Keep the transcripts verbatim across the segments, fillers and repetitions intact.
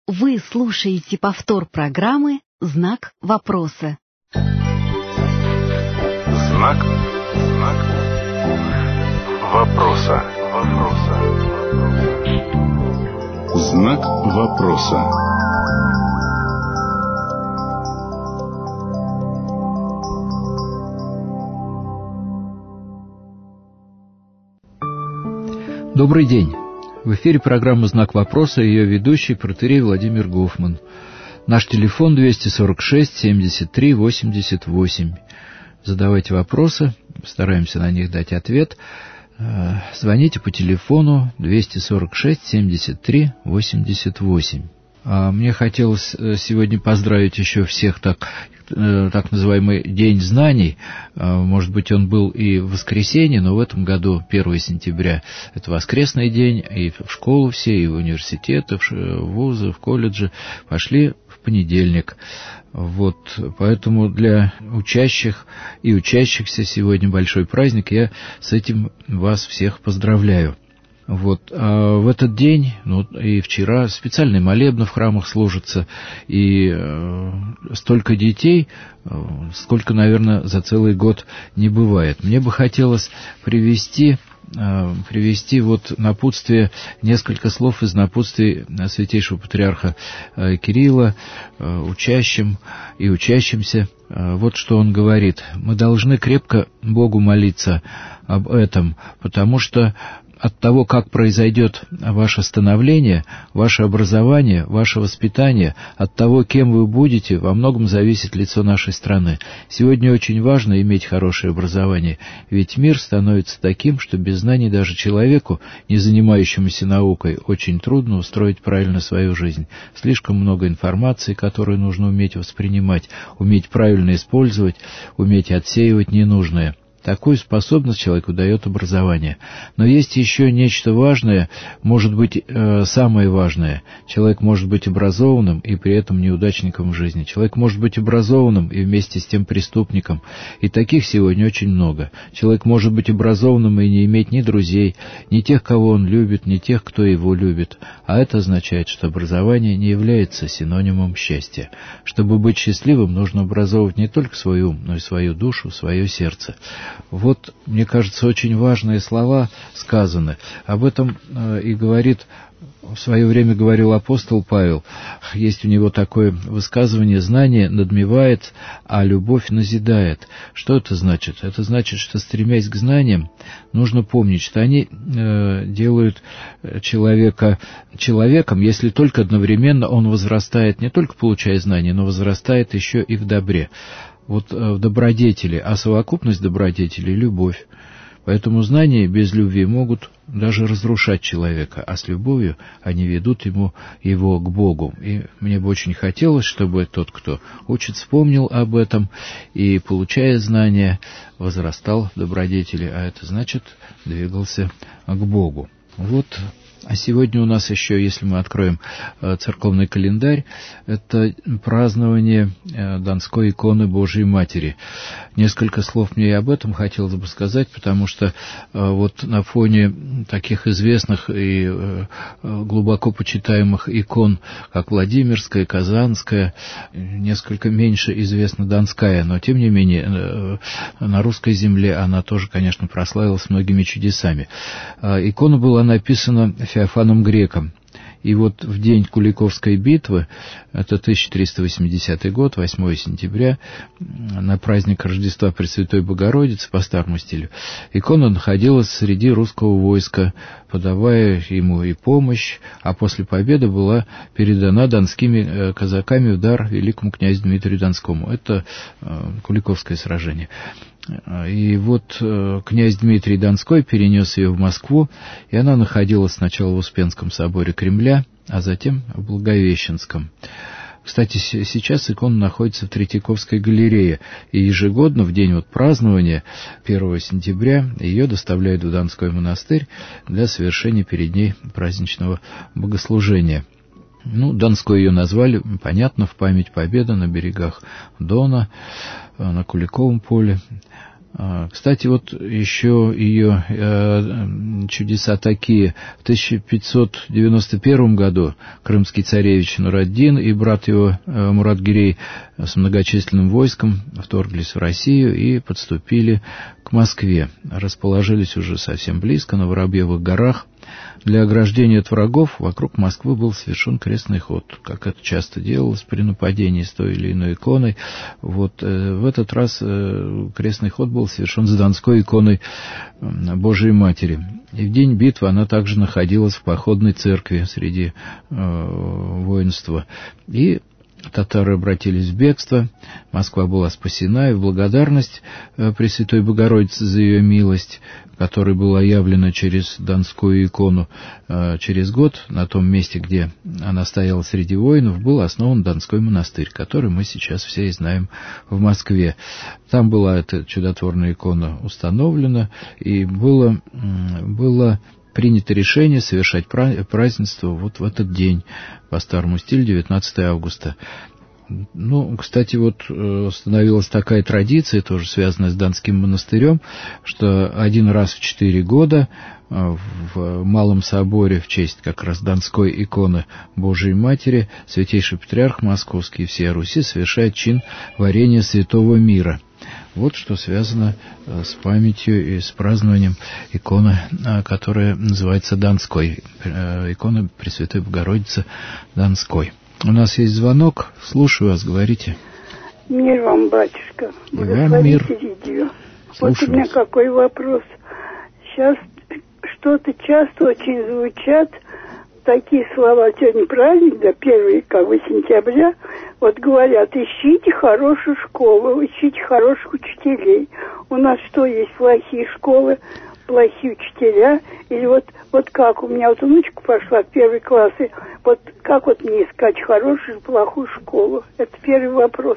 Вы слушаете повтор программы «Знак вопроса». Знак, знак вопроса, вопроса. Знак вопроса. Добрый день. В эфире программа «Знак вопроса» и ее ведущий протоиерей Владимир Гофман. Наш телефон двести сорок шесть семьдесят три восемьдесят восемь. Задавайте вопросы, стараемся на них дать ответ. Звоните по телефону двести сорок шесть семьдесят три восемьдесят восемь. Мне хотелось сегодня поздравить еще всех так, так называемый День знаний. Может быть, он был и в воскресенье, но в этом году первое сентября это воскресный день, и в школу все, и в университеты, в вузы, в колледжи пошли в понедельник. Вот, поэтому для учащих и учащихся сегодня большой праздник. Я с этим вас всех поздравляю. Вот, а в этот день, ну, и вчера специальные молебны в храмах служатся, и э, столько детей, э, сколько, наверное, за целый год не бывает. Мне бы хотелось привести, э, привести вот напутствие, несколько слов из напутствия святейшего патриарха э, Кирилла, э, учащим и учащимся. Э, вот что он говорит: мы должны крепко Богу молиться об этом, потому что от того, как произойдет ваше становление, ваше образование, ваше воспитание, от того, кем вы будете, во многом зависит лицо нашей страны. Сегодня очень важно иметь хорошее образование, ведь мир становится таким, что без знаний даже человеку, не занимающемуся наукой, очень трудно устроить правильно свою жизнь. Слишком много информации, которую нужно уметь воспринимать, уметь правильно использовать, уметь отсеивать ненужное. Такую способность человеку дает образование. Но есть еще нечто важное, может быть, э, самое важное. Человек может быть образованным и при этом неудачником в жизни. Человек может быть образованным и вместе с тем преступником. И таких сегодня очень много. Человек может быть образованным и не иметь ни друзей, ни тех, кого он любит, ни тех, кто его любит. А это означает, что образование не является синонимом счастья. Чтобы быть счастливым, нужно образовывать не только свой ум, но и свою душу, свое сердце. Вот, мне кажется, очень важные слова сказаны. Об этом э, и говорит, в свое время говорил апостол Павел. Есть у него такое высказывание: знание надмевает, а любовь назидает. Что это значит? Это значит, что, стремясь к знаниям, нужно помнить, что они э, делают человека человеком, если только одновременно он возрастает, не только получая знания, но возрастает еще и в добре. Вот в добродетели, а совокупность добродетелей — любовь. Поэтому знания без любви могут даже разрушать человека, а с любовью они ведут ему, его к Богу. И мне бы очень хотелось, чтобы тот, кто учит, вспомнил об этом и, получая знания, возрастал в добродетели, а это значит, двигался к Богу. Вот. А сегодня у нас еще, если мы откроем э, церковный календарь, это празднование э, Донской иконы Божией Матери. Несколько слов мне и об этом хотелось бы сказать, потому что э, вот на фоне таких известных и э, глубоко почитаемых икон, как Владимирская, Казанская, несколько меньше известна Донская, но тем не менее э, на русской земле она тоже, конечно, прославилась многими чудесами. Э, икона была написана Феофаном Греком. И вот в день Куликовской битвы, это тысяча триста восьмидесятый год, восьмое сентября, на праздник Рождества Пресвятой Богородицы по старому стилю, икона находилась среди русского войска, подавая ему и помощь, а после победы была передана донскими казаками в дар великому князю Дмитрию Донскому. Это Куликовское сражение. И вот э, князь Дмитрий Донской перенес ее в Москву, и она находилась сначала в Успенском соборе Кремля, а затем в Благовещенском. Кстати, сейчас икона находится в Третьяковской галерее, и ежегодно в день вот празднования первого сентября ее доставляют в Донской монастырь для совершения перед ней праздничного богослужения. Ну, Донской ее назвали, понятно, в память победы на берегах Дона, на Куликовом поле. Кстати, вот еще ее чудеса такие. В тысяча пятьсот девяносто первом году крымский царевич Нураддин и брат его Мурат-Гирей с многочисленным войском вторглись в Россию и подступили к Москве. Расположились уже совсем близко, на Воробьевых горах. Для ограждения от врагов вокруг Москвы был совершен крестный ход, как это часто делалось при нападении с той или иной иконой. Вот э, в этот раз э, крестный ход был совершен с Донской иконой э, Божией Матери. И в день битвы она также находилась в походной церкви среди э, воинства. И татары обратились в бегство, Москва была спасена, и в благодарность Пресвятой Богородице за ее милость, которая была явлена через Донскую икону, через год на том месте, где она стояла среди воинов, был основан Донской монастырь, который мы сейчас все и знаем в Москве. Там была эта чудотворная икона установлена, и было, было принято решение совершать празднество вот в этот день, по старому стилю, девятнадцатого августа. Ну, кстати, вот установилась такая традиция, тоже связанная с Донским монастырем, что один раз в четыре года в Малом соборе в честь как раз Донской иконы Божией Матери Святейший Патриарх Московский и всея Руси совершает чин варения святого мира. Вот что связано с памятью и с празднованием иконы, которая называется Донской, икона Пресвятой Богородицы Донской. У нас есть звонок, слушаю вас, говорите. Мир вам, батюшка. Вам мир. Вот у меня вас. Какой вопрос. Сейчас что-то часто очень звучат такие слова. Сегодня праздник, да, первый, как бы, сентября. Вот говорят, ищите хорошую школу, ищите хороших учителей. У нас что, есть плохие школы, плохие учителя? Или вот, вот как? У меня вот внучка пошла в первый класс, и вот как вот мне искать хорошую, плохую школу? Это первый вопрос.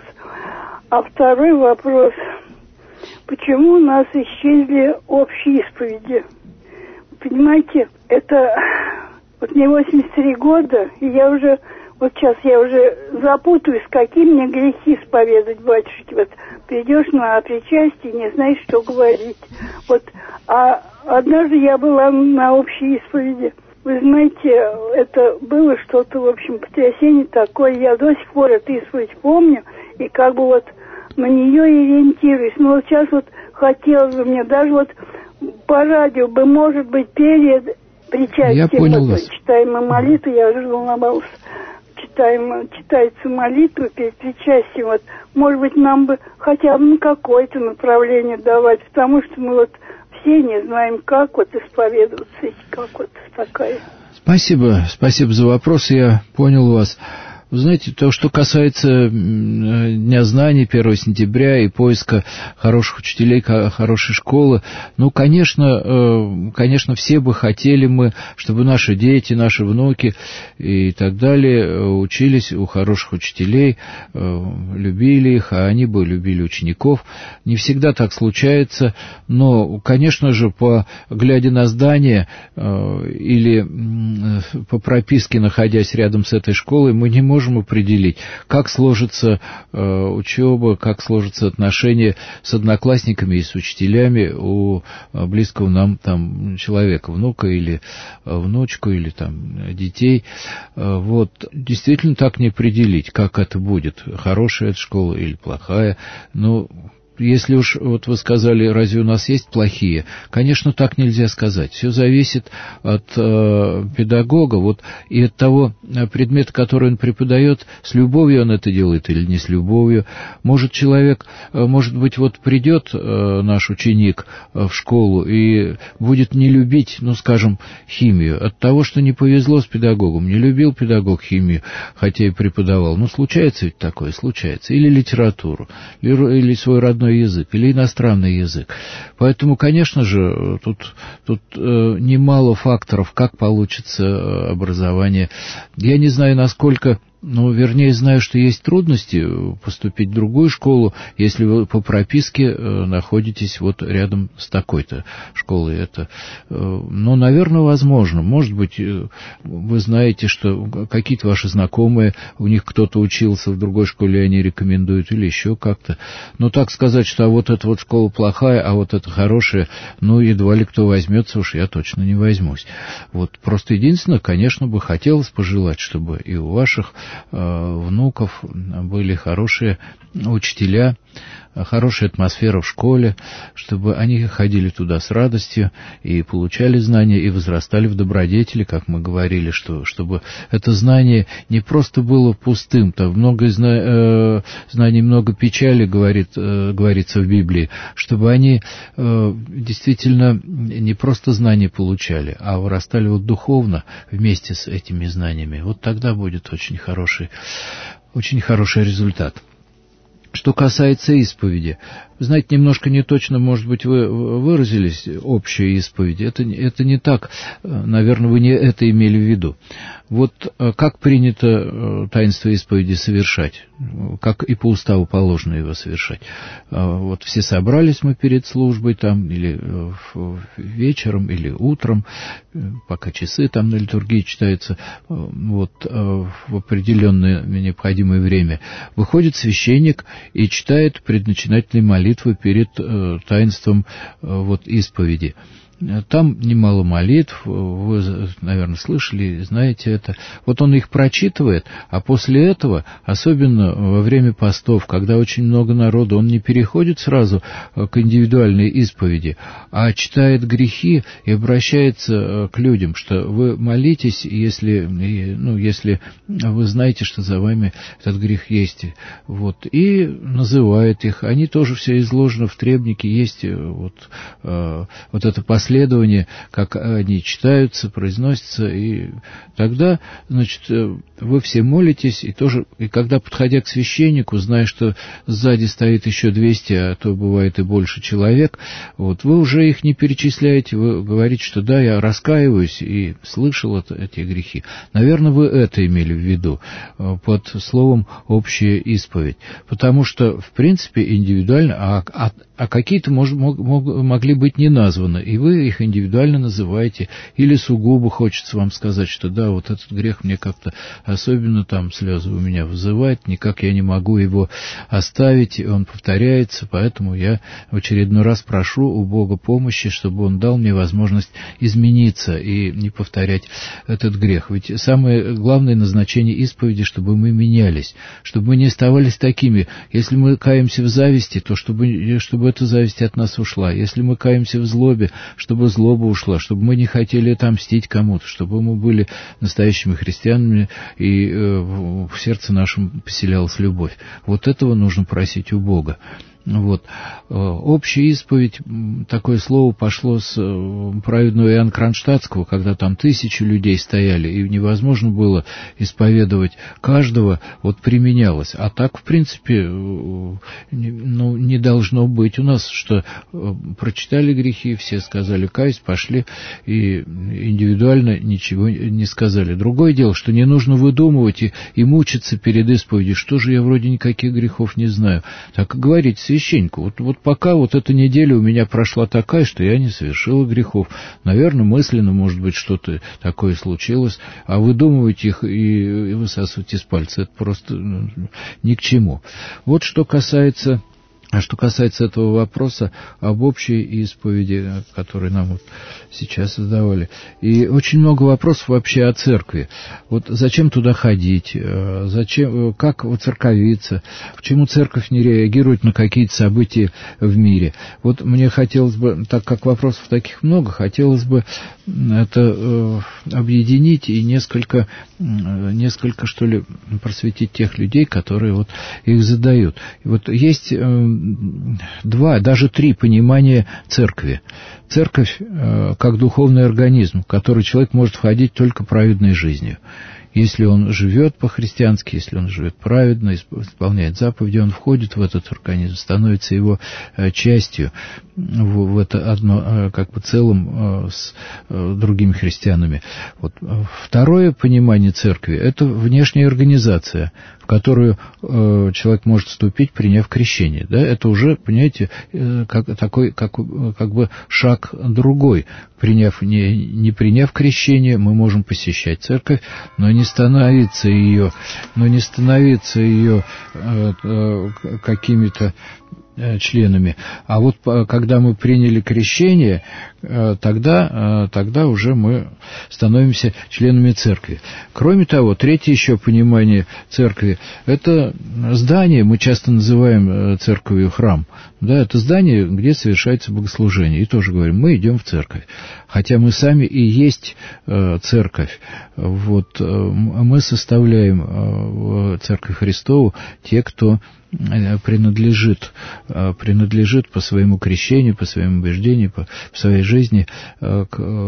А второй вопрос. Почему у нас исчезли общие исповеди? Понимаете, это... Вот мне восемьдесят три года, и я уже... Вот сейчас я уже запутаюсь, какие мне грехи исповедовать, батюшки. Вот придешь на причастие, не знаешь, что говорить. Вот, а однажды я была на общей исповеди. Вы знаете, это было что-то, в общем, потрясение такое. Я до сих пор эту исповедь помню, и как бы вот на нее ориентируюсь. Но вот сейчас вот хотелось бы мне даже вот по радио бы, может быть, перед причастием. Я понял вас. Читаем молитву, я уже волновалась. Читаем, читается молитва перед причастием. Вот, может быть, нам бы хотя бы какое-то направление давать, потому что мы вот все не знаем, как вот исповедоваться, как вот такая. Спасибо, спасибо за вопрос, я понял вас. Вы знаете, то, что касается Дня знаний первого сентября и поиска хороших учителей, хорошей школы, ну, конечно, конечно, все бы хотели мы, чтобы наши дети, наши внуки и так далее учились у хороших учителей, любили их, а они бы любили учеников. Не всегда так случается, но, конечно же, по, глядя на здание или по прописке, находясь рядом с этой школой, мы не можем можем определить, как сложится э, учеба, как сложатся отношения с одноклассниками и с учителями у э, близкого нам там человека, внука или э, внучку, или там детей. Э, вот, действительно так не определить, как это будет, хорошая эта школа или плохая. Ну, если уж, вот вы сказали, разве у нас есть плохие? Конечно, так нельзя сказать. Все зависит от э, педагога, вот, и от того предмета, который он преподает, с любовью он это делает или не с любовью. Может, человек, может быть, вот придет э, наш ученик в школу и будет не любить, ну, скажем, химию, от того, что не повезло с педагогом, не любил педагог химию, хотя и преподавал. Ну, случается ведь такое, случается. Или литературу, или, или свой родной язык, или иностранный язык. Поэтому, конечно же, тут, тут э, немало факторов, как получится образование. Я не знаю, насколько Ну, вернее, знаю, что есть трудности поступить в другую школу, если вы по прописке э, находитесь вот рядом с такой-то школой. Это, э, ну, наверное, возможно. Может быть, э, вы знаете, что какие-то ваши знакомые, у них кто-то учился в другой школе, они рекомендуют, или еще как-то. Но так сказать, что а вот эта вот школа плохая, а вот эта хорошая, ну, едва ли кто возьмется, уж я точно не возьмусь. Вот просто единственное, конечно, бы хотелось пожелать, чтобы и у ваших внуков были хорошие учителя, хорошая атмосфера в школе, чтобы они ходили туда с радостью и получали знания, и возрастали в добродетели, как мы говорили, что, чтобы это знание не просто было пустым, там много зна, э, знаний, много печали, говорит, э, говорится в Библии, чтобы они э, действительно не просто знания получали, а вырастали вот духовно вместе с этими знаниями. Вот тогда будет очень хороший, очень хороший результат. Что касается исповеди, знаете, немножко не точно, может быть, вы выразились, общая исповедь. Это, это не так, наверное, вы не это имели в виду. Вот как принято таинство исповеди совершать, как и по уставу положено его совершать. Вот все собрались мы перед службой, там, или вечером, или утром, пока часы там на литургии читаются, вот, в определенное необходимое время. Выходит священник и читает предначинательные молитвы перед э, таинством э, вот, исповеди. Там немало молитв, вы, наверное, слышали, знаете это. Вот он их прочитывает, а после этого, особенно во время постов, когда очень много народу, он не переходит сразу к индивидуальной исповеди, а читает грехи и обращается к людям, что вы молитесь, если, ну, если вы знаете, что за вами этот грех есть. Вот, и называет их. Они тоже все изложены в требнике, есть вот, вот это последование, Следование, как они читаются, произносятся, и тогда, значит, вы все молитесь, и тоже, и когда, подходя к священнику, зная, что сзади стоит еще двести, а то бывает и больше человек, вот, вы уже их не перечисляете, вы говорите, что да, я раскаиваюсь и слышал это, эти грехи. Наверное, вы это имели в виду под словом «общая исповедь», потому что, в принципе, индивидуально, а, а, а какие-то мож, мог, могли быть не названы, и вы их индивидуально называете, или сугубо хочется вам сказать, что да, вот этот грех мне как-то особенно там слезы у меня вызывает, никак я не могу его оставить, и он повторяется, поэтому я в очередной раз прошу у Бога помощи, чтобы Он дал мне возможность измениться и не повторять этот грех. Ведь самое главное назначение исповеди, чтобы мы менялись, чтобы мы не оставались такими. Если мы каемся в зависти, то чтобы, чтобы эта зависть от нас ушла. Если мы каемся в злобе, чтобы злоба ушла, чтобы мы не хотели отомстить кому-то, чтобы мы были настоящими христианами, и э, в сердце нашем поселялась любовь. Вот этого нужно просить у Бога. Вот. Общая исповедь, такое слово пошло с праведного Иоанна Кронштадтского, когда там тысячи людей стояли, и невозможно было исповедовать каждого, вот применялось. А так, в принципе, ну, не должно быть у нас, что прочитали грехи, все сказали каюсь, пошли, и индивидуально ничего не сказали. Другое дело, что не нужно выдумывать и, и мучиться перед исповедью, что же я вроде никаких грехов не знаю. Так и говорить священнику, вот, вот пока вот эта неделя у меня прошла такая, что я не совершила грехов. Наверное, мысленно, может быть, что-то такое случилось, а выдумывать их и, и высасывать из пальца, это просто ну, ни к чему. Вот что касается... А что касается этого вопроса об общей исповеди, который нам вот сейчас задавали, и очень много вопросов вообще о церкви. Вот зачем туда ходить, зачем, как воцерковиться, почему церковь не реагирует на какие-то события в мире. Вот мне хотелось бы, так как вопросов таких много, хотелось бы это объединить и несколько, несколько, что ли, просветить тех людей, которые вот их задают. И вот есть два, даже три понимания церкви. Церковь э, как духовный организм, в который человек может входить только праведной жизнью. Если он живет по-христиански, если он живет праведно, исполняет заповеди, он входит в этот организм, становится его частью, в это одно, как бы целым с другими христианами. Вот. Второе понимание церкви – это внешняя организация, в которую человек может вступить, приняв крещение. Да? Это уже, понимаете, как, такой, как, как бы шаг другой. Приняв, не, не приняв крещение, мы можем посещать церковь, но не становиться ее, но не становиться ее э, э, какими-то членами. А вот когда мы приняли крещение, тогда, тогда уже мы становимся членами церкви. Кроме того, третье еще понимание церкви – это здание, мы часто называем церковью храм. Да, это здание, где совершается богослужение. И тоже говорим, мы идем в церковь. Хотя мы сами и есть церковь. Вот, мы составляем церковь Христову те, кто принадлежит, принадлежит по своему крещению, по своему убеждению, по своей жизни к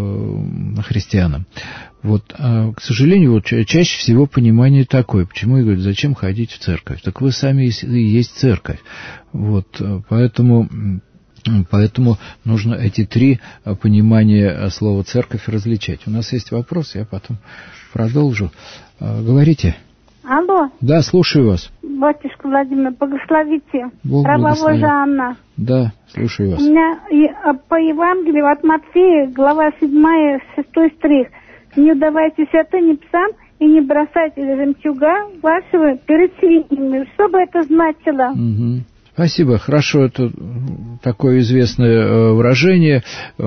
христианам. Вот, к сожалению, вот чаще всего понимание такое. Почему я говорю, зачем ходить в церковь? Так вы сами и есть церковь. Вот, поэтому... Поэтому нужно эти три понимания слова «церковь» различать. У нас есть вопрос, я потом продолжу. Говорите. Алло. Да, слушаю вас. Батюшка Владимир, благословите. Бог Рабова Жанна. Да, слушаю вас. У меня по Евангелию от Матфея, глава седьмая, шестой стих. Не давайте святыни псам и не бросайте жемчуга вашего перед свиньями. Что бы это значило? Угу. Спасибо. Хорошо, это такое известное выражение.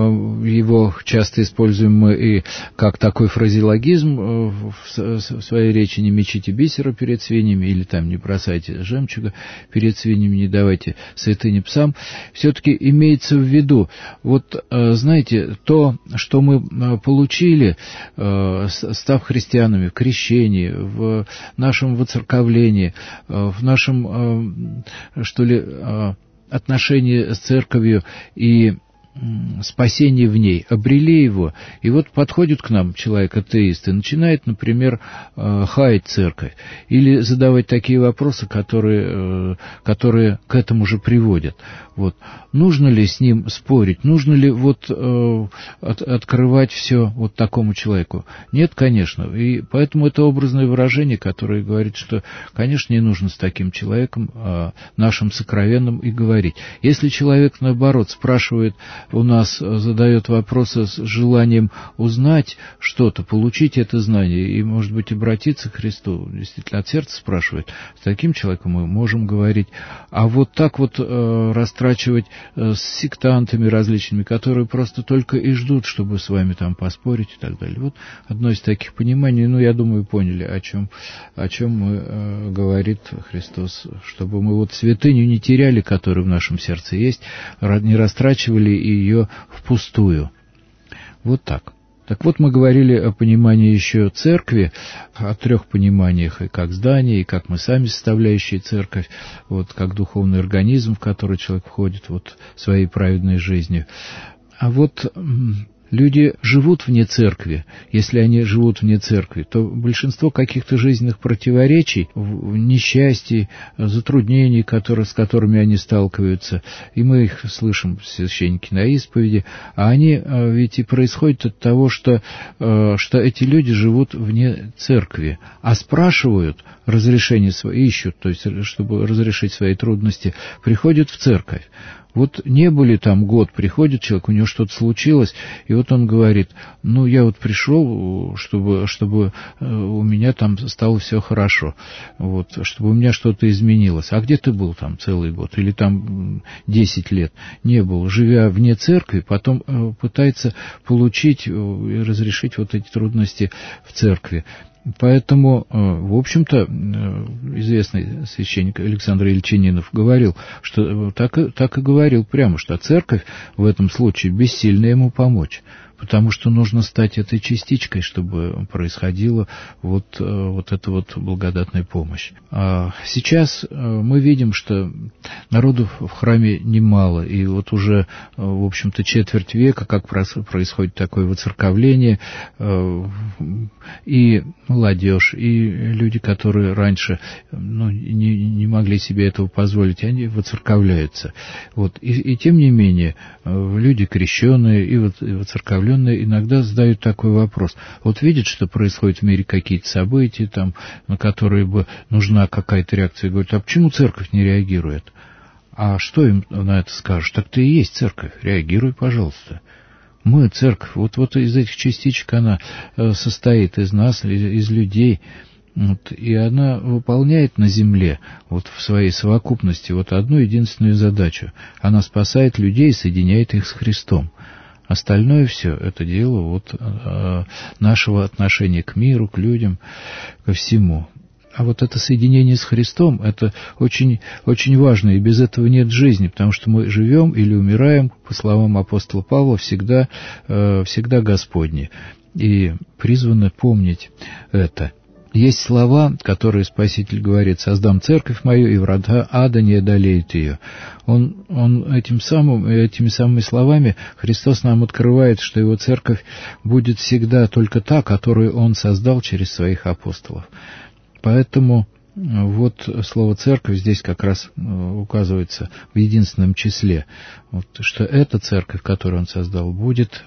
Его часто используем мы и как такой фразеологизм в своей речи. Не мечите бисера перед свиньями, или там не бросайте жемчуга перед свиньями, не давайте святыни псам. Все-таки имеется в виду, вот знаете, то, что мы получили, став христианами в крещении, в нашем воцерковлении, в нашем, что ли, отношения с церковью и спасение в ней, обрели его, и вот подходит к нам человек-атеист и начинает, например, хаять церковь, или задавать такие вопросы, которые, которые к этому же приводят. Вот. Нужно ли с ним спорить? Нужно ли вот э, от, открывать все вот такому человеку? Нет, конечно. И поэтому это образное выражение, которое говорит, что, конечно, не нужно с таким человеком, э, нашим сокровенным, и говорить. Если человек, наоборот, спрашивает у нас, задает вопросы с желанием узнать что-то, получить это знание и, может быть, обратиться к Христу, действительно, от сердца спрашивает, с таким человеком мы можем говорить. А вот так вот э, растрачивать с сектантами различными, которые просто только и ждут, чтобы с вами там поспорить и так далее. Вот одно из таких пониманий, ну, я думаю, поняли, о чем, о чем мы, э, говорит Христос, чтобы мы вот святыню не теряли, которая в нашем сердце есть, не растрачивали ее впустую. Вот так. Так вот, мы говорили о понимании еще церкви, о трех пониманиях, и как здание, и как мы сами составляющие церковь, вот как духовный организм, в который человек входит вот своей праведной жизнью. А вот люди живут вне церкви. Если они живут вне церкви, то большинство каких-то жизненных противоречий, несчастий, затруднений, которые, с которыми они сталкиваются, и мы их слышим, священники, на исповеди, а они ведь и происходят от того, что, что эти люди живут вне церкви, а спрашивают разрешение свои, ищут, то есть, чтобы разрешить свои трудности, приходят в церковь. Вот не были там год, приходит человек, у него что-то случилось, и вот он говорит, ну, я вот пришел, чтобы, чтобы у меня там стало все хорошо, вот, чтобы у меня что-то изменилось. А где ты был там целый год? Или там десять лет? Не был. Живя вне церкви, потом пытается получить и разрешить вот эти трудности в церкви. Поэтому, в общем-то, известный священник Александр Ельчининов говорил, что так и, так и говорил прямо, что церковь в этом случае бессильна ему помочь. потому что нужно стать этой частичкой, чтобы происходила вот, вот эта вот благодатная помощь. А сейчас мы видим, что народу в храме немало, и вот уже, в общем-то, четверть века, как происходит такое воцерковление, и молодежь, и люди, которые раньше ну, не, не могли себе этого позволить, они воцерковляются. Вот. И, и тем не менее, люди крещенные и воцерковленные иногда задают такой вопрос. Вот видят, что происходит в мире какие-то события, там, на которые бы нужна какая-то реакция, и говорят, а почему церковь не реагирует? А что им на это скажешь? Так ты и есть церковь, реагируй, пожалуйста. Мы, церковь, вот, вот из этих частичек она состоит, из нас, из людей, вот, и она выполняет на земле, вот в своей совокупности, вот одну единственную задачу. Она спасает людей и соединяет их с Христом. Остальное все, это дело вот э, нашего отношения к миру, к людям, ко всему. А вот это соединение с Христом, это очень, очень важно, и без этого нет жизни, потому что мы живем или умираем, по словам апостола Павла, всегда, э, всегда Господни, и призваны помнить это. Есть слова, которые Спаситель говорит: «Создам церковь мою, и врата ада не одолеют ее». Он, он этим самым, этими самыми словами Христос нам открывает, что Его церковь будет всегда только та, которую Он создал через Своих апостолов. Поэтому вот слово «церковь» здесь как раз указывается в единственном числе, вот, что эта церковь, которую Он создал, будет,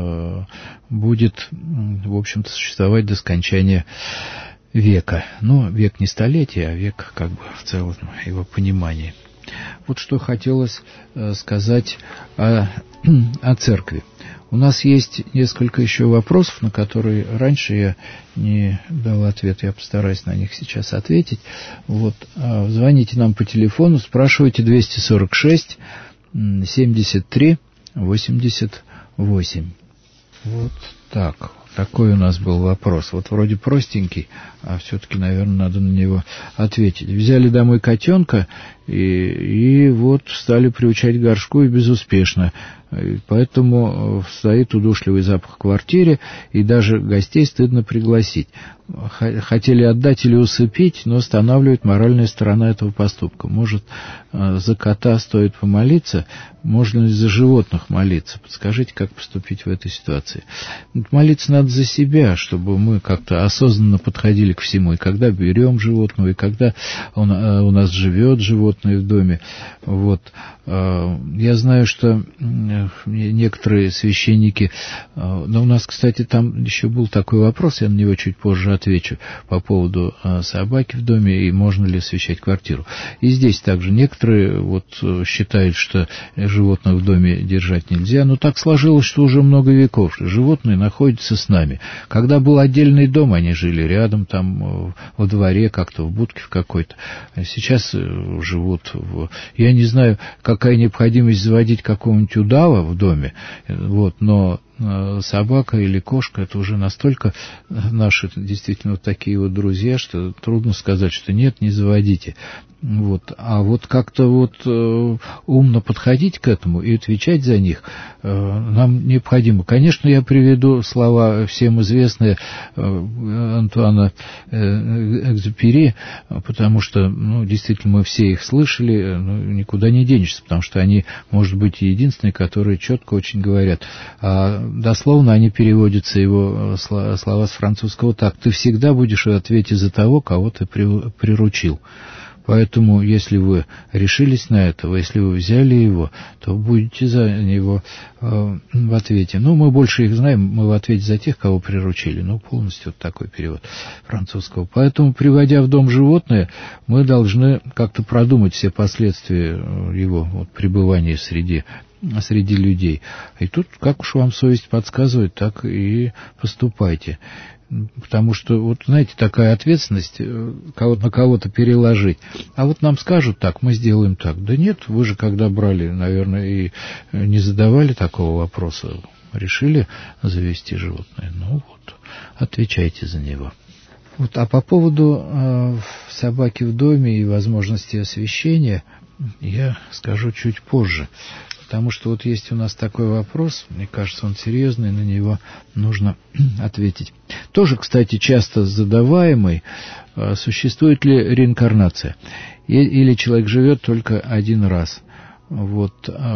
будет, в общем-то, существовать до скончания века. Ну, век не столетия, а век как бы в целом его понимании. Вот что хотелось сказать о, о церкви. У нас есть несколько еще вопросов, на которые раньше я не дал ответ. Я постараюсь на них сейчас ответить. Вот. Звоните нам по телефону, спрашивайте двести сорок шесть семьдесят три восемьдесят восемь. Вот так. Такой у нас был вопрос. Вот вроде простенький, а все-таки, наверное, надо на него ответить. Взяли домой котенка и, и вот стали приучать к горшку, и безуспешно. И поэтому стоит удушливый запах в квартире, и даже гостей стыдно пригласить. Хотели отдать или усыпить, но останавливает моральная сторона этого поступка. Может, за кота стоит помолиться, можно ли за животных молиться? Подскажите, как поступить в этой ситуации. Молиться надо за себя, чтобы мы как-то осознанно подходили к всему. И когда берем животного, и когда он, у нас живет животное в доме. Вот. Я знаю, что некоторые священники... Но у нас, кстати, там еще был такой вопрос, я на него чуть позже отвечу, по поводу собаки в доме и можно ли освещать квартиру. И здесь также некоторые вот считают, что животных в доме держать нельзя, но так сложилось, что уже много веков животные находятся с нами. Когда был отдельный дом, они жили рядом, там во дворе, как-то в будке в какой-то. Сейчас живут в... Я не знаю, какая необходимость заводить какого-нибудь удава в доме, вот, но собака или кошка — это уже настолько наши действительно вот такие вот друзья, что трудно сказать, что нет, не заводите. Вот. А вот как-то вот э, умно подходить к этому и отвечать за них э, нам необходимо. Конечно, я приведу слова всем известные э, Антуана э, Экзюпери, потому что, ну, действительно, мы все их слышали, ну, никуда не денешься, потому что они, может быть, единственные, которые четко очень говорят. А дословно они переводятся, его слова с французского так: «Ты всегда будешь в ответе за того, кого ты приручил». Поэтому, если вы решились на это, если вы взяли его, то будете за него э, в ответе. Ну, мы больше их знаем, мы в ответе за тех, кого приручили. Ну, полностью вот такой перевод французского. Поэтому, приводя в дом животное, мы должны как-то продумать все последствия его вот, пребывания среди среди людей. И тут, как уж вам совесть подсказывает, так и поступайте. Потому что, вот, знаете, такая ответственность на кого-то переложить. А вот нам скажут так, мы сделаем так. Да нет, вы же когда брали, наверное, и не задавали такого вопроса. Решили завести животное. Ну вот, отвечайте за него. Вот, а по поводу э, собаки в доме и возможности освещения я скажу чуть позже. потому что вот есть у нас такой вопрос, мне кажется, он серьезный, на него нужно ответить. Тоже, кстати, часто задаваемый, существует ли реинкарнация, или человек живет только один раз. Вот,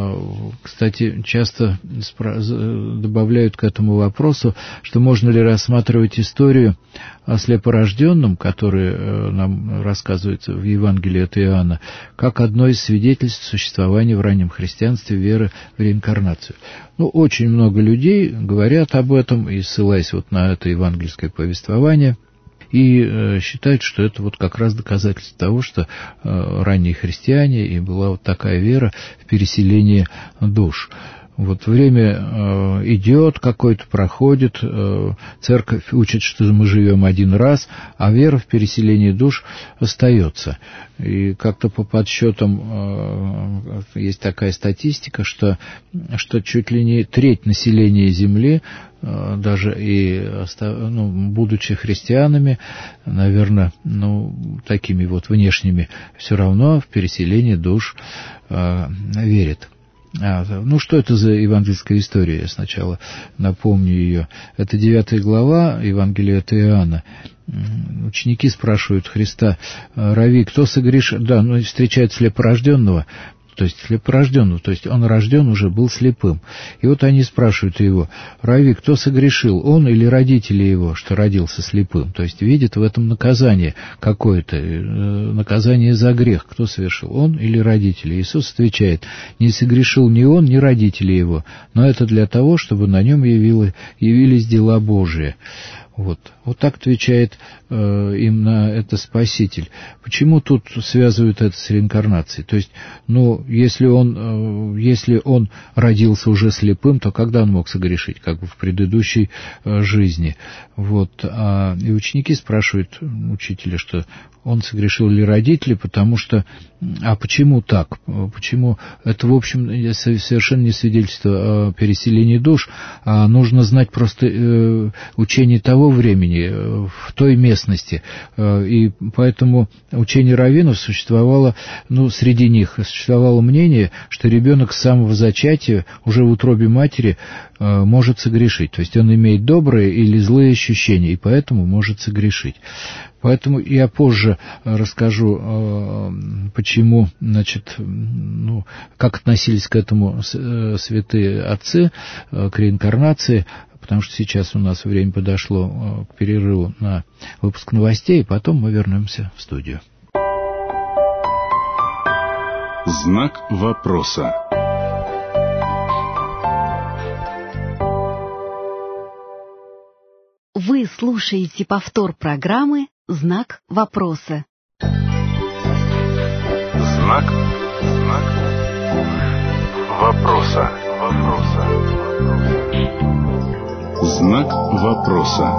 кстати, часто добавляют к этому вопросу, что можно ли рассматривать историю о слепорожденном, который нам рассказывается в Евангелии от Иоанна, как одно из свидетельств существования в раннем христианстве веры в реинкарнацию. Ну, очень много людей говорят об этом, и ссылаясь вот на это евангельское повествование, и э, считают, что это вот как раз доказательство того, что э, ранние христиане, и была вот такая вера в переселение душ. Вот время э, идет, какой-то проходит, э, церковь учит, что мы живем один раз, а вера в переселение душ остается. И как-то по подсчетам э, есть такая статистика, что, что чуть ли не треть населения Земли, э, даже и ну, будучи христианами, наверное, ну, такими вот внешними, все равно в переселение душ э, верит. А, ну, что это за евангельская история? Я сначала напомню ее. Это девятая глава Евангелия от Иоанна. Ученики спрашивают Христа: «Рави, кто согрешил?» Да, ну, встречают слепорожденного, то есть слепорожденного, то есть он рожден уже был слепым. И вот они спрашивают его: «Рави, кто согрешил, он или родители его, что родился слепым?» То есть видят в этом наказание какое-то, наказание за грех. Кто совершил, он или родители? Иисус отвечает: «Не согрешил ни он, ни родители его, но это для того, чтобы на нем явили, явились дела Божии». Вот, вот так отвечает э, им на это Спаситель. Почему тут связывают это с реинкарнацией? То есть, ну, если он, э, если он родился уже слепым, то когда он мог согрешить? Как бы в предыдущей э, жизни. Вот, а, и ученики спрашивают учителя, что он согрешил ли родители, потому что, а почему так? Почему? Это, в общем, совершенно не свидетельство о переселении душ, а нужно знать просто э, учение того времени, в той местности. И поэтому учение раввинов существовало, ну, среди них существовало мнение, что ребенок с самого зачатия, уже в утробе матери, может согрешить. То есть он имеет добрые или злые ощущения, и поэтому может согрешить. Поэтому я позже расскажу, почему, значит, ну, как относились к этому святые отцы, к реинкарнации, потому что сейчас у нас время подошло к перерыву на выпуск новостей, и потом мы вернемся в студию. Знак вопроса. Вы слушаете повтор программы «Знак вопроса». Знак, знак вопроса. Вопроса. Знак вопроса.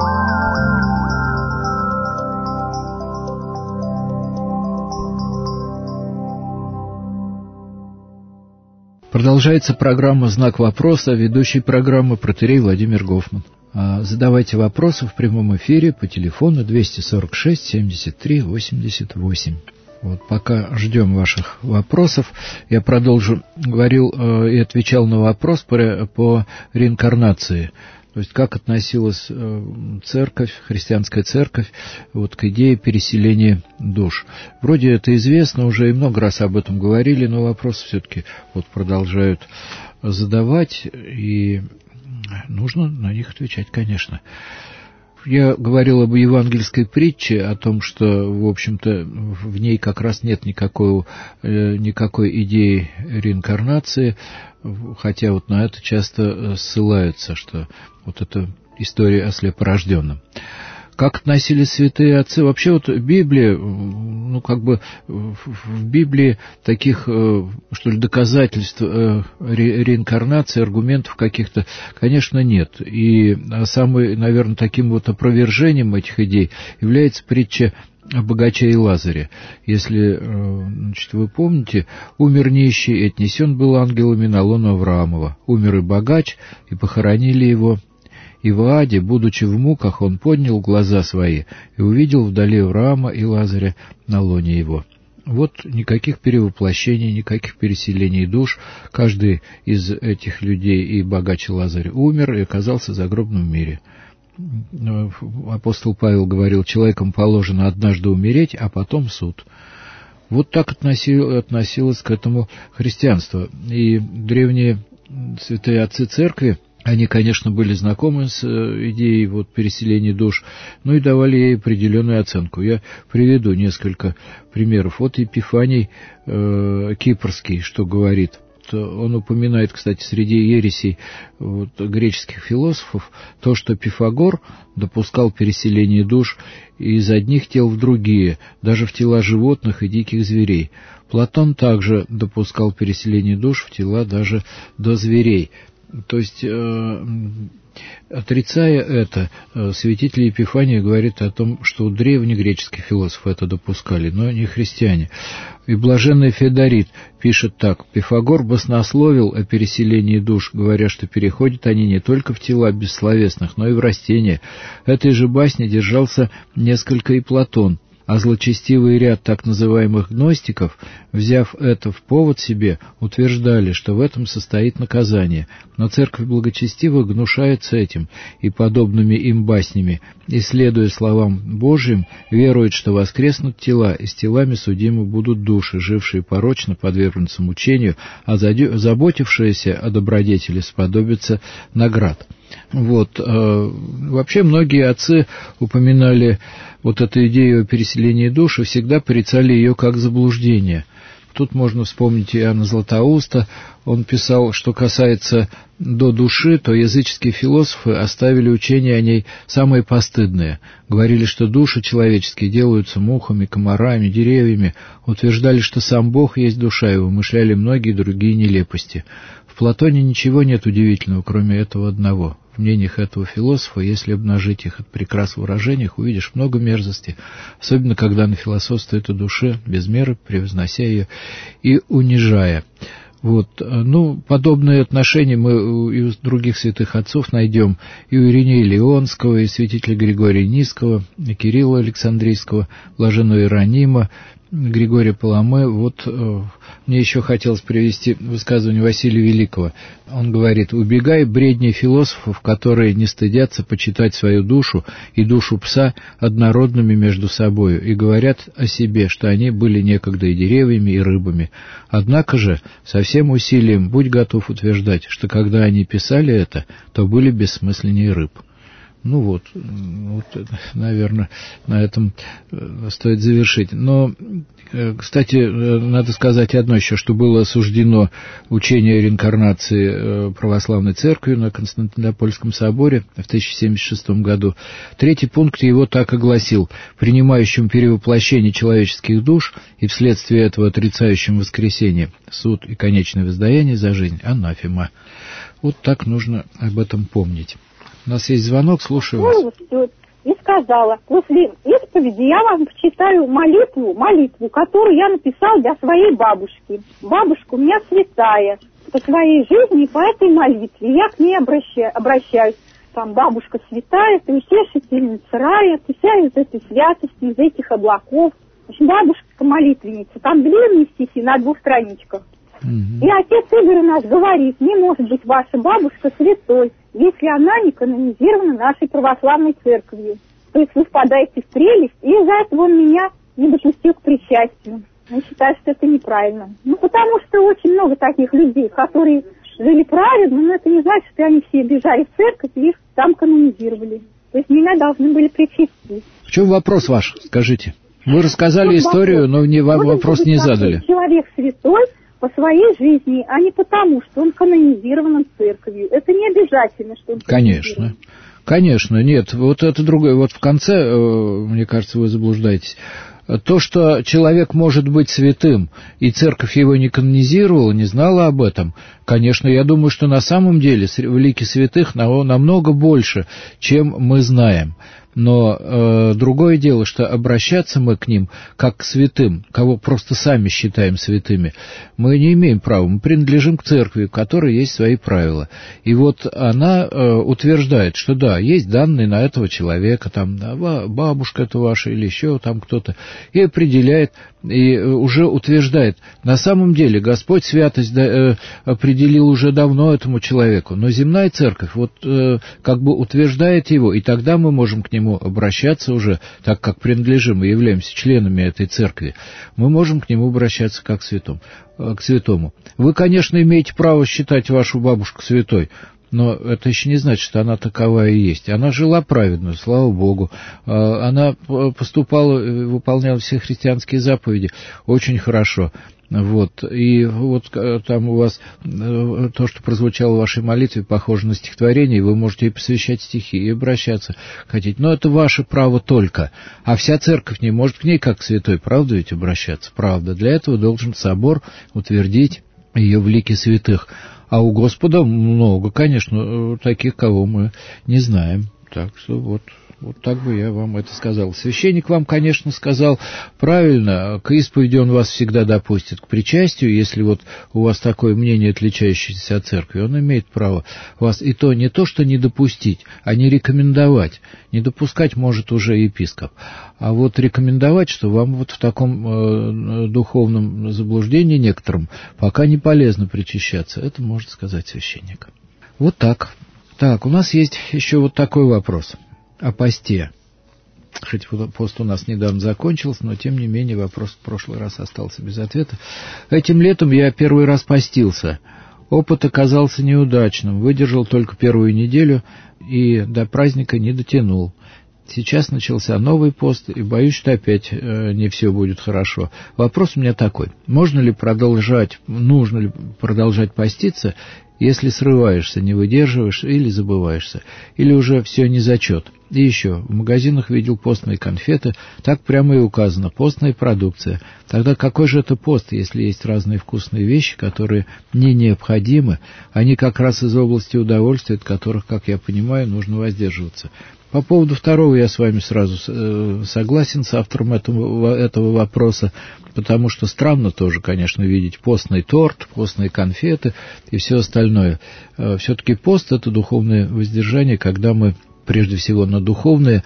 Продолжается программа «Знак вопроса», ведущий программы протоиерей Владимир Гофман. Задавайте вопросы в прямом эфире по телефону двести сорок шесть семьдесят три восемьдесят восемь. Вот, пока ждем ваших вопросов, я продолжу, говорил э, и отвечал на вопрос по, по реинкарнации. То есть, как относилась э, церковь, христианская церковь, вот, к идее переселения душ. Вроде это известно, уже и много раз об этом говорили, но вопросы все-таки вот продолжают задавать, и нужно на них отвечать, конечно. Я говорил об евангельской притче, о том, что, в общем-то, в ней как раз нет никакой, никакой идеи реинкарнации, хотя вот на это часто ссылаются, что вот эта история о слепорожденном. Как относились святые отцы? Вообще вот Библия, ну как бы в Библии таких, что ли, доказательств ре- реинкарнации, аргументов каких-то, конечно, нет. И самым, наверное, таким вот опровержением этих идей является притча о богаче и Лазаре. Если, значит, вы помните, умер нищий, и отнесен был ангелами на лоно Авраамова. Умер и богач, и похоронили его. И в Ааде, будучи в муках, он поднял глаза свои и увидел вдали Авраама и Лазаря на лоне его. Вот никаких перевоплощений, никаких переселений душ. Каждый из этих людей, и богач Лазарь, умер и оказался в загробном мире. Апостол Павел говорил, человеком положено однажды умереть, а потом суд. Вот так относилось к этому христианство. И древние святые отцы церкви, они, конечно, были знакомы с идеей вот переселения душ, но и давали ей определенную оценку. Я приведу несколько примеров. Вот Епифаний э, Кипрский, что говорит. Он упоминает, кстати, среди ересей вот, греческих философов то, что Пифагор допускал переселение душ из одних тел в другие, даже в тела животных и диких зверей. Платон также допускал переселение душ в тела даже до зверей. То есть, э, отрицая это, э, святитель Епифаний говорит о том, что древнегреческие философы это допускали, но не христиане. И блаженный Феодорит пишет так: «Пифагор баснословил о переселении душ, говоря, что переходят они не только в тела бессловесных, но и в растения. Этой же басни держался несколько и Платон». А злочестивый ряд так называемых гностиков, взяв это в повод себе, утверждали, что в этом состоит наказание. Но церковь благочестивых гнушается этим и подобными им баснями, и, следуя словам Божьим, верует, что воскреснут тела, и с телами судимы будут души, жившие порочно, подвергнутся мучению, а заботившиеся о добродетели сподобятся наград. Вот. Вообще многие отцы упоминали вот эту идею о переселении душ и всегда порицали ее как заблуждение. Тут можно вспомнить Иоанна Златоуста. Он писал, что касается до души, то языческие философы оставили учение о ней самые постыдные. Говорили, что души человеческие делаются мухами, комарами, деревьями. Утверждали, что сам Бог есть душа, и вымышляли многие другие нелепости. В Платоне ничего нет удивительного, кроме этого одного. В мнениях этого философа, если обнажить их от прикрас в выражениях, увидишь много мерзости, особенно когда она философствует о душе, без меры превознося ее и унижая. Вот. Ну, подобные отношения мы и у других святых отцов найдем и у Иринея Леонского, и святителя Григория Низкого, и Кирилла Александрийского, блаженного Иеронима, Григория Паламы. Вот э, мне еще хотелось привести высказывание Василия Великого. Он говорит: «Убегай бредни философов, которые не стыдятся почитать свою душу и душу пса однородными между собою, и говорят о себе, что они были некогда и деревьями, и рыбами. Однако же со всем усилием будь готов утверждать, что когда они писали это, то были бессмысленнее рыб». Ну вот, вот, наверное, на этом стоит завершить. Но, кстати, надо сказать одно еще, что было осуждено учение о реинкарнации православной церкви на Константинопольском соборе в тысяча семьдесят шестом году. Третий пункт его так и гласил: принимающим перевоплощение человеческих душ и вследствие этого отрицающим воскресение, суд и конечное воздаяние за жизнь анафема. Вот так нужно об этом помнить. У нас есть звонок, слушаю вас. И сказала: после исповеди я вам почитаю молитву, молитву, которую я написал для своей бабушки. Бабушка у меня святая по своей жизни и по этой молитве. Я к ней обращаюсь. обращаюсь. Там бабушка святая, ты утешительница рая, ты вся из этой святости, из этих облаков. В общем, бабушка молитвенница. Там длинные стихи на двух страничках. Mm-hmm. И отец Игорь у нас говорит: не может быть ваша бабушка святой, если она не канонизирована нашей православной церковью. То есть вы впадаете в прелесть, и из-за этого он меня не допустил к причастию. Я считаю, что это неправильно. Ну, потому что очень много таких людей, которые жили праведно, но это не значит, что они все бежали в церковь и их там канонизировали. То есть меня должны были причастить. В чем вопрос ваш, скажите? Вы рассказали вот историю, вопрос. но мне вам вопрос не задали. Человек святой по своей жизни, а не потому, что он канонизирован церковью. Это не обязательно, что он Конечно, конечно, нет. Вот это другое. Вот в конце, мне кажется, вы заблуждаетесь. То, что человек может быть святым, и церковь его не канонизировала, не знала об этом, конечно, я думаю, что на самом деле в лике святых намного больше, чем мы знаем. Но э, другое дело, что обращаться мы к ним как к святым, кого просто сами считаем святыми, мы не имеем права. Мы принадлежим к церкви, у которой есть свои правила. И вот она э, утверждает, что да, есть данные на этого человека, там бабушка это ваша или еще там кто-то, и определяет, и уже утверждает, на самом деле Господь святость да, э, определил уже давно этому человеку, но земная церковь вот э, как бы утверждает его, и тогда мы можем к нему обращаться уже, так как принадлежим и являемся членами этой церкви, мы можем к нему обращаться как к святому. К святому. Вы, конечно, имеете право считать вашу бабушку святой, но это еще не значит, что она таковая и есть. Она жила праведно, слава Богу. Она поступала, выполняла все христианские заповеди очень хорошо. Вот. И вот там у вас то, что прозвучало в вашей молитве, похоже на стихотворение, и вы можете и посвящать стихи, и обращаться хотите. Но это ваше право только. А вся церковь не может к ней, как к святой, правда ведь, обращаться? Правда. Для этого должен собор утвердить ее в лике святых. А у Господа много, конечно, таких, кого мы не знаем. Так что вот... Вот так бы я вам это сказал. Священник вам, конечно, сказал правильно. К исповеди он вас всегда допустит. К причастию, если вот у вас такое мнение, отличающееся от церкви, он имеет право вас и то не то, что не допустить, а не рекомендовать. Не допускать может уже епископ. А вот рекомендовать, что вам вот в таком э, духовном заблуждении некотором пока не полезно причащаться, это может сказать священник. Вот так. Так, у нас есть еще вот такой вопрос. О посте. Хоть пост у нас недавно закончился, но, тем не менее, вопрос в прошлый раз остался без ответа. Этим летом я первый раз постился. Опыт оказался неудачным. Выдержал только первую неделю и до праздника не дотянул. Сейчас начался новый пост, и боюсь, что опять э, не все будет хорошо. Вопрос у меня такой. Можно ли продолжать, нужно ли продолжать поститься, если срываешься, не выдерживаешь или забываешься, или уже все не зачет? И еще, в магазинах видел постные конфеты, так прямо и указано, постная продукция. Тогда какой же это пост, если есть разные вкусные вещи, которые не необходимы, они как раз из области удовольствия, от которых, как я понимаю, нужно воздерживаться. По поводу второго я с вами сразу согласен с автором этого, этого вопроса, потому что странно тоже, конечно, видеть постный торт, постные конфеты и все остальное. Все-таки пост – это духовное воздержание, когда мы прежде всего на духовные,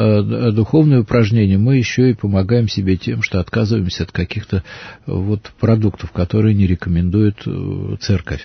духовные упражнения, мы еще и помогаем себе тем, что отказываемся от каких-то вот продуктов, которые не рекомендует церковь,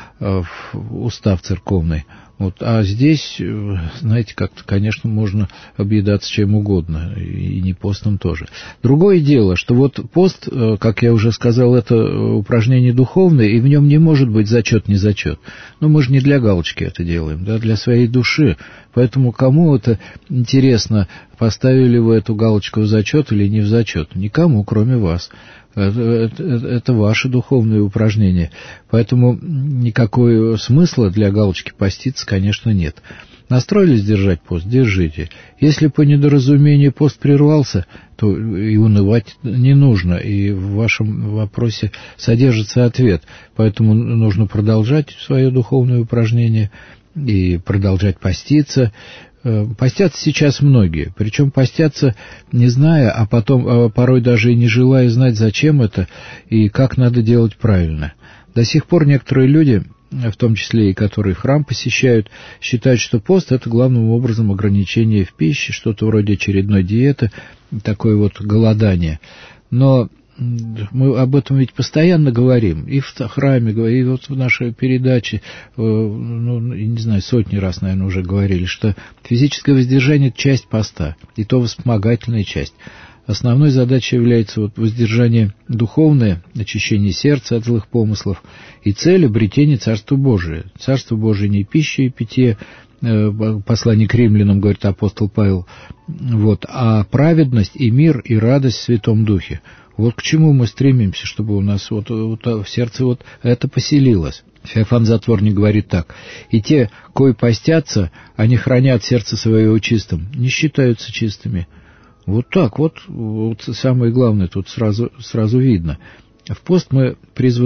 устав церковный. Вот, а здесь, знаете, как-то, конечно, можно объедаться чем угодно, и не постом тоже. Другое дело, что вот пост, как я уже сказал, это упражнение духовное, и в нем не может быть зачет, не зачет. Но мы же не для галочки это делаем, да, для своей души. Поэтому кому это интересно, поставили вы эту галочку в зачет или не в зачет? Никому, кроме вас. Это, это, это ваше духовное упражнение. Поэтому никакого смысла для галочки поститься, конечно, нет. Настроились держать пост? Держите. Если по недоразумению пост прервался, то и унывать не нужно. И в вашем вопросе содержится ответ. Поэтому нужно продолжать свое духовное упражнение и продолжать поститься. Постятся сейчас многие, причем постятся не зная, а потом а порой даже и не желая знать, зачем это и как надо делать правильно. До сих пор некоторые люди, в том числе и которые храм посещают, считают, что пост – это главным образом ограничение в пище, что-то вроде очередной диеты, такое вот голодание. Но мы об этом ведь постоянно говорим, и в храме, и вот в нашей передаче, ну, не знаю, сотни раз, наверное, уже говорили, что физическое воздержание – это часть поста, и то вспомогательная часть. Основной задачей является вот воздержание духовное, очищение сердца от злых помыслов, и цель – обретение Царства Божия. Царство Божие не пища и питье, послание к римлянам, говорит апостол Павел, вот, а праведность и мир и радость в Святом Духе. Вот к чему мы стремимся, чтобы у нас вот, вот в сердце вот это поселилось. Феофан Затворник говорит так: «И те, кои постятся, они хранят сердце свое чистым, не считаются чистыми». Вот так вот, вот самое главное тут сразу, сразу видно. В пост мы призваны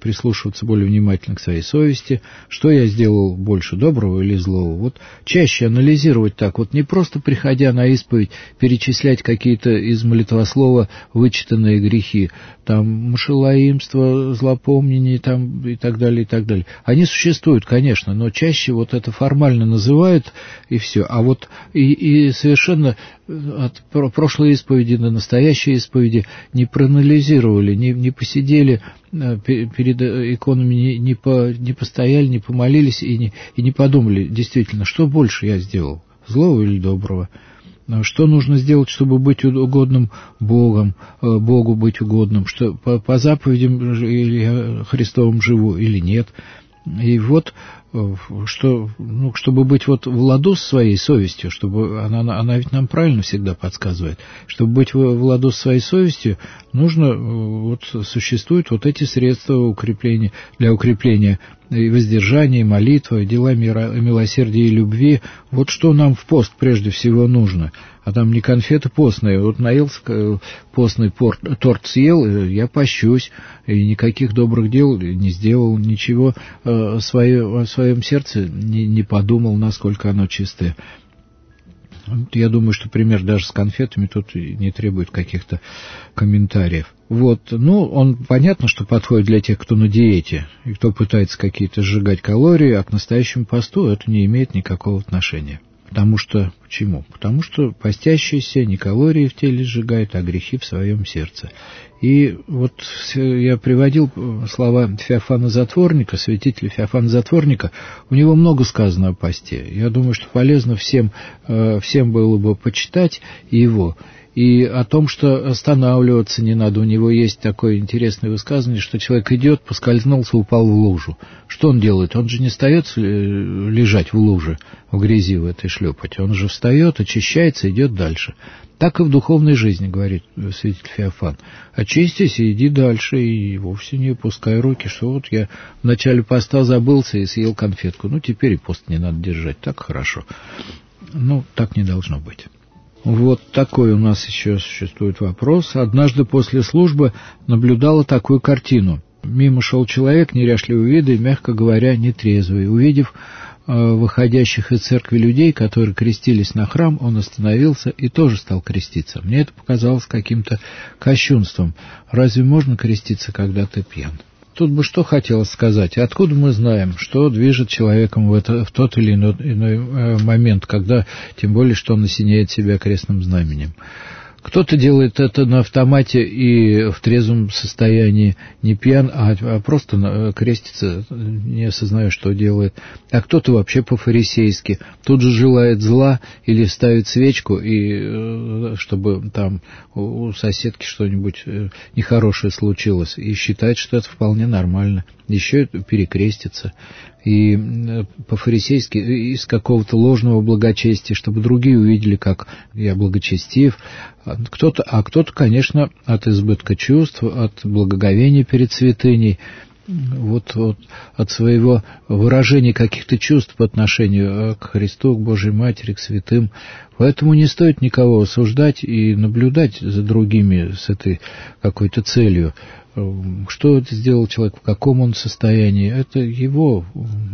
прислушиваться более внимательно к своей совести, что я сделал больше доброго или злого. Вот чаще анализировать так, вот не просто приходя на исповедь, перечислять какие-то из молитвослова вычитанные грехи, там мошелоимство, злопомнение там, и так далее, и так далее. Они существуют, конечно, но чаще вот это формально называют, и все. А вот и, и совершенно от прошлой исповеди до настоящей исповеди не проанализировали, не, не посидели перед иконами, не, не, по, не постояли, не помолились и не, и не подумали, действительно, что больше я сделал, злого или доброго. Что нужно сделать, чтобы быть угодным Богом, Богу быть угодным, что по, по заповедям Христовым живу или нет. И вот, что, ну, чтобы быть вот в ладу с своей совестью, чтобы она, она ведь нам правильно всегда подсказывает, чтобы быть в, в ладу с своей совестью, нужно, вот существуют вот эти средства укрепления, для укрепления и воздержания, и молитвы, дела мира, милосердия и любви. Вот что нам в пост прежде всего нужно. А там не конфеты постные. Вот наелся, постный порт, торт съел, я пощусь, и никаких добрых дел не сделал, ничего э, свое, о своем сердце не, не подумал, насколько оно чистое. Я думаю, что пример даже с конфетами тут не требует каких-то комментариев. Вот, ну, он понятно, что подходит для тех, кто на диете, и кто пытается какие-то сжигать калории, а к настоящему посту это не имеет никакого отношения. Потому что, почему? Потому что постящийся не калории в теле сжигает, а грехи в своем сердце. И вот я приводил слова Феофана Затворника, святителя Феофана Затворника, у него много сказано о посте. Я думаю, что полезно всем, всем было бы почитать его. И о том, что останавливаться не надо. У него есть такое интересное высказывание, что человек идет, поскользнулся, упал в лужу. Что он делает? Он же не остается лежать в луже, в грязи в этой шлепать. Он же встает, очищается, идет дальше. Так и в духовной жизни, говорит святитель Феофан. Очистись и иди дальше, и вовсе не опускай руки, что вот я в начале поста забылся и съел конфетку. Ну, теперь и пост не надо держать. Так хорошо. Ну, так не должно быть. Вот такой у нас еще существует вопрос. Однажды после службы наблюдала такую картину. Мимо шел человек неряшливого вида и, мягко говоря, нетрезвый. Увидев э, выходящих из церкви людей, которые крестились на храм, он остановился и тоже стал креститься. Мне это показалось каким-то кощунством. Разве можно креститься, когда ты пьян? Тут бы что хотелось сказать. Откуда мы знаем, что движет человеком в, это, в тот или иной, иной момент, когда, тем более, что он осеняет себя крестным знаменем? Кто-то делает это на автомате и в трезвом состоянии, не пьян, а, а просто крестится, не осознавая, что делает. А кто-то вообще по-фарисейски. Тут же желает зла или ставит свечку, и, чтобы там у соседки что-нибудь нехорошее случилось, и считает, что это вполне нормально. Еще перекрестится. И по-фарисейски из какого-то ложного благочестия, чтобы другие увидели, как я благочестив. Кто-то, а кто-то, конечно, от избытка чувств, от благоговения перед святыней, вот, вот от своего выражения каких-то чувств по отношению к Христу, к Божьей Матери, к святым. Поэтому не стоит никого осуждать и наблюдать за другими с этой какой-то целью. Что это сделал человек, в каком он состоянии, это его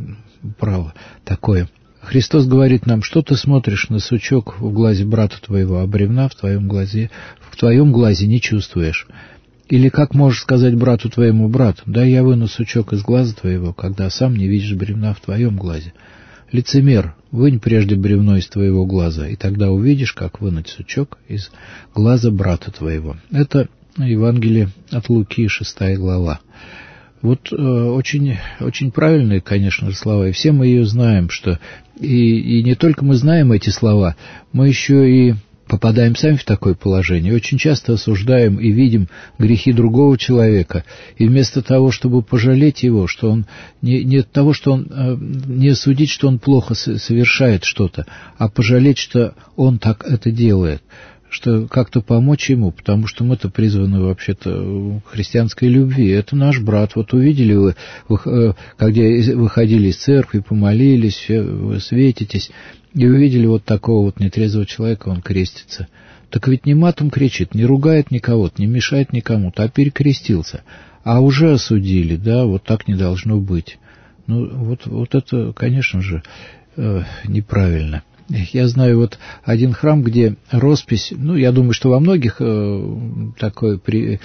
право такое. Христос говорит нам, что ты смотришь на сучок в глазе брата твоего, а бревна в твоем глазе, в твоем глазе не чувствуешь. Или как можешь сказать брату твоему: брат, да я выну сучок из глаза твоего, когда сам не видишь бревна в твоем глазе. Лицемер, вынь прежде бревно из твоего глаза, и тогда увидишь, как вынуть сучок из глаза брата твоего. Это Евангелие от Луки, шестая глава. Вот э, очень, очень правильные, конечно же, слова, и все мы ее знаем, что и, и не только мы знаем эти слова, мы еще и попадаем сами в такое положение. Очень часто осуждаем и видим грехи другого человека, и вместо того, чтобы пожалеть его, что он не, не от того, что он э, не судить, что он плохо совершает что-то, а пожалеть, что он так это делает, что как-то помочь ему, потому что мы-то призваны вообще-то к христианской любви. Это наш брат. Вот увидели вы, вы когда выходили из церкви, помолились, вы светитесь, и увидели вот такого вот нетрезвого человека, он крестится. Так ведь не матом кричит, не ругает никого, не мешает никому-то, а перекрестился. А уже осудили, да, вот так не должно быть. Ну, вот, вот это, конечно же, э, неправильно. Я знаю вот один храм, где роспись, ну, я думаю, что во многих э, такой при,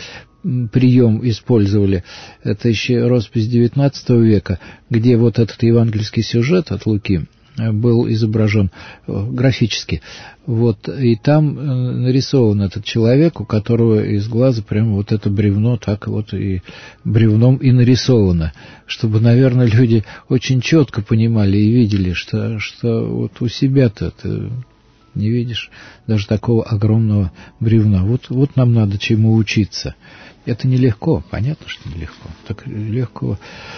прием использовали. Это еще роспись девятнадцатого века, где вот этот евангельский сюжет от Луки был изображен графически. Вот, и там нарисован этот человек, у которого из глаза прямо вот это бревно, так вот и бревном и нарисовано, чтобы, наверное, люди очень четко понимали и видели, что, что вот у себя-то ты не видишь даже такого огромного бревна. Вот, вот нам надо чему учиться. Это нелегко, понятно, что нелегко. Так легкого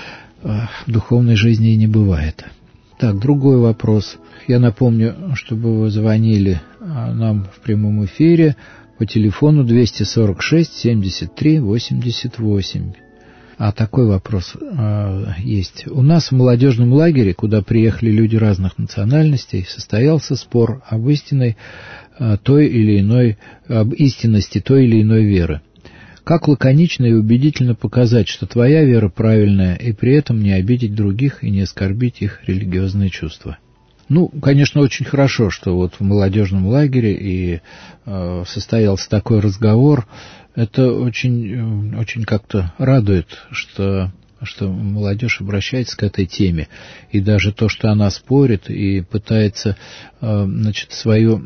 э, в духовной жизни и не бывает. Так, другой вопрос. Я напомню, чтобы вы звонили нам в прямом эфире по телефону двести сорок шесть семьдесят три восемьдесят восемь. А такой вопрос э, есть. У нас в молодежном лагере, куда приехали люди разных национальностей, состоялся спор об истинной э, той или иной, об истинности той или иной веры. Как лаконично и убедительно показать, что твоя вера правильная, и при этом не обидеть других и не оскорбить их религиозные чувства? Ну, конечно, очень хорошо, что вот в молодежном лагере и э, состоялся такой разговор. Это очень, очень как-то радует, что, что молодежь обращается к этой теме. И даже то, что она спорит и пытается э, значит, свою,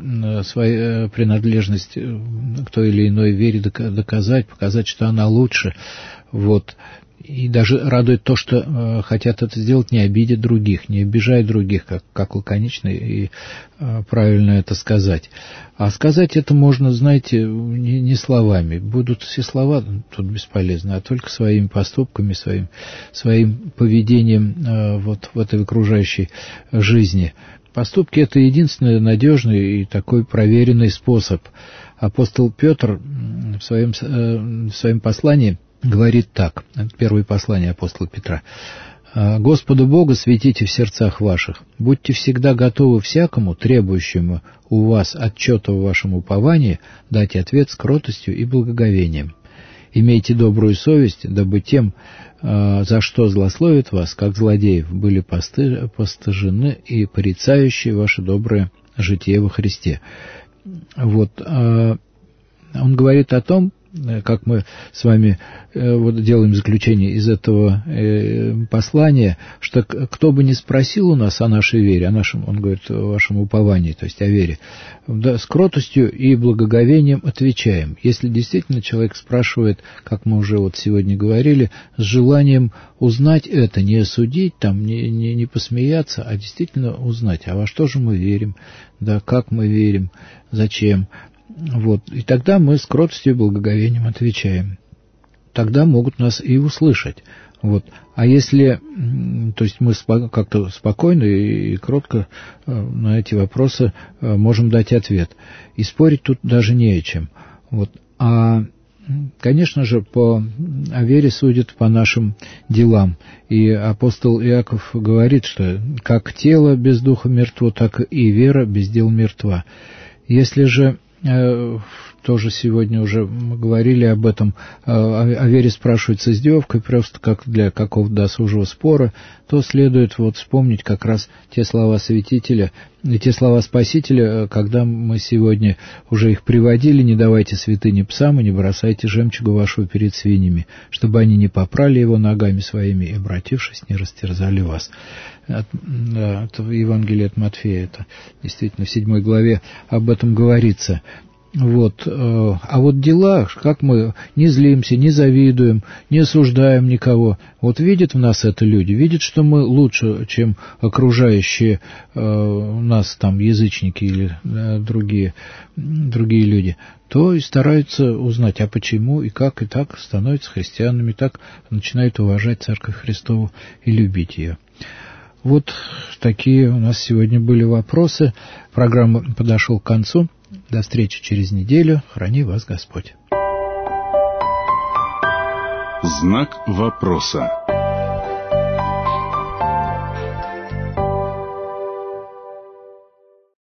свою принадлежность к той или иной вере доказать, показать, что она лучше. Вот. И даже радует то, что э, хотят это сделать, не обидя других, не обижая других, как, как лаконично и э, правильно это сказать. А сказать это можно, знаете, не, не словами. Будут все слова тут бесполезны, а только своими поступками, своим, своим поведением э, вот в этой окружающей жизни. Поступки – это единственный надежный и такой проверенный способ. Апостол Петр в своем, э, в своем послании говорит так, это первое послание апостола Петра. «Господу Богу светите в сердцах ваших, будьте всегда готовы всякому, требующему у вас отчета в вашем уповании, дать ответ с кротостью и благоговением. Имейте добрую совесть, дабы тем, за что злословят вас, как злодеев, были постыжены и порицающие ваше доброе житие во Христе». Вот, он говорит о том, как мы с вами э, вот делаем заключение из этого э, послания, что кто бы ни спросил у нас о нашей вере, о нашем, он говорит, о вашем уповании, то есть о вере, да, с кротостью и благоговением отвечаем. Если действительно человек спрашивает, как мы уже вот сегодня говорили, с желанием узнать это, не осудить, там, не, не, не посмеяться, а действительно узнать, а во что же мы верим, да, как мы верим, зачем. Вот. И тогда мы с кротостью и благоговением отвечаем. Тогда могут нас и услышать. Вот. А если, то есть мы как-то спокойно и кротко на эти вопросы можем дать ответ. И спорить тут даже не о чем. Вот. А, конечно же, по, о вере судят по нашим делам. И апостол Иаков говорит, что как тело без духа мертво, так и вера без дел мертва. Если же тоже сегодня уже мы говорили об этом, о, о вере спрашивают с издевкой, просто как для какого-то досужего спора, то следует вот вспомнить как раз те слова святителя, и те слова Спасителя, когда мы сегодня уже их приводили: «Не давайте святыни псам и не бросайте жемчуга вашего перед свиньями, чтобы они не попрали его ногами своими и, обратившись, не растерзали вас». От, да, это Евангелие от Матфея, это действительно в седьмой главе об этом говорится. Вот. А вот дела, как мы не злимся, не завидуем, не осуждаем никого. Вот видят в нас это люди, видят, что мы лучше, чем окружающие э, нас там язычники или э, другие, другие люди, то и стараются узнать, а почему и как, и так становятся христианами, так начинают уважать Церковь Христову и любить ее. Вот такие у нас сегодня были вопросы. Программа подошла к концу. До встречи через неделю. Храни вас Господь. Знак вопроса.